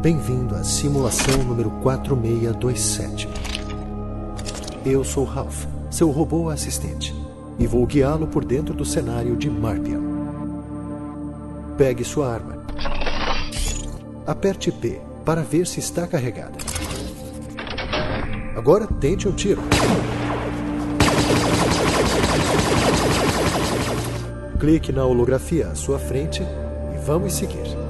Bem-vindo à simulação número 4627. Eu sou Ralph, seu robô assistente, e vou guiá-lo por dentro do cenário de Marpion. Pegue sua arma. Aperte P para ver se está carregada. Agora tente um tiro. Clique na holografia à sua frente e vamos seguir.